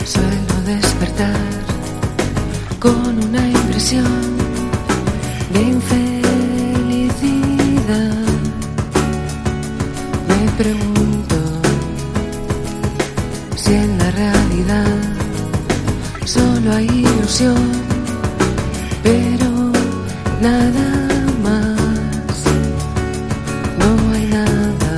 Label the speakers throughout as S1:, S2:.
S1: Suelo despertar con una impresión de infelicidad. Me pregunto si en la realidad solo hay ilusión, pero nada más. No hay nada,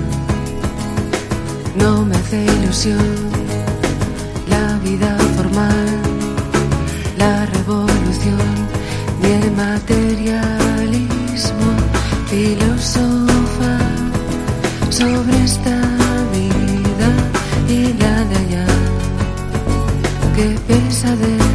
S1: no me hace ilusión la vida formal, la revolución y el materialismo. Filosofa sobre esta vida y la de allá. Qué pesadez.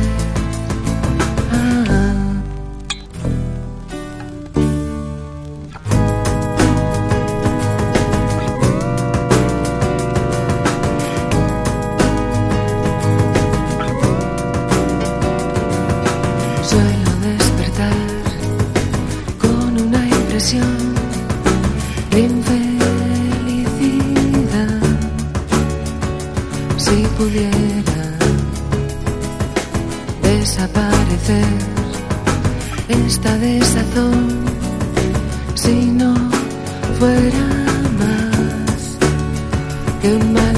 S1: Suelo despertar con una impresión de infelicidad. Si pudiera desaparecer esta desazón, si no fuera más que un mal